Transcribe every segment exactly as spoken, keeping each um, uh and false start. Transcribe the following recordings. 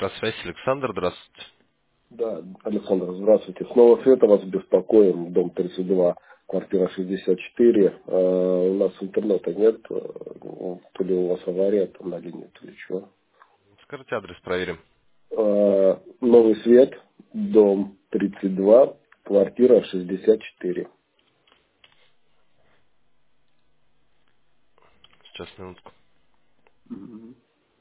Электросвязь, Александр, здравствуйте. Да, Александр, здравствуйте. Снова Света вас беспокоим, дом тридцать два, квартира шестьдесят четыре. Э, у нас интернета нет, э, ну, то ли у вас авария там на линии, то ли что. Скажите адрес, проверим. Э, Новый Свет, дом тридцать два, квартира шестьдесят четыре. Сейчас, минутку. Мгм.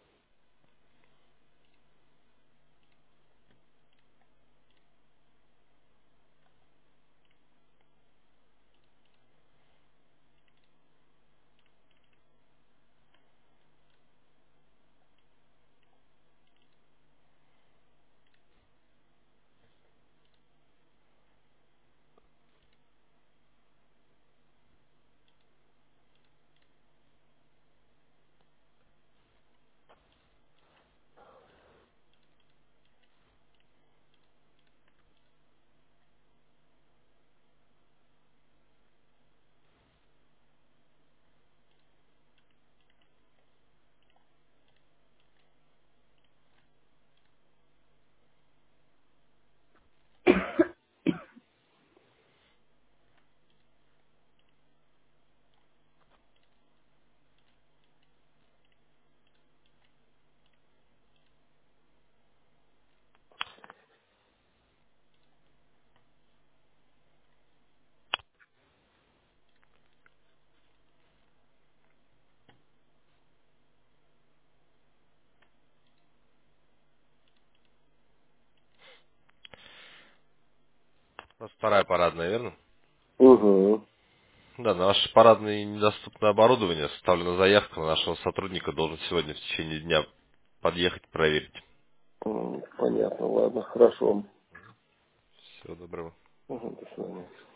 У вас вторая парадная, верно? Угу. Да, на ваш парадный недоступное оборудование составлена заявка на нашего сотрудника, должен сегодня в течение дня подъехать, проверить. М, Понятно, ладно, хорошо. Всего доброго. Угу, до свидания.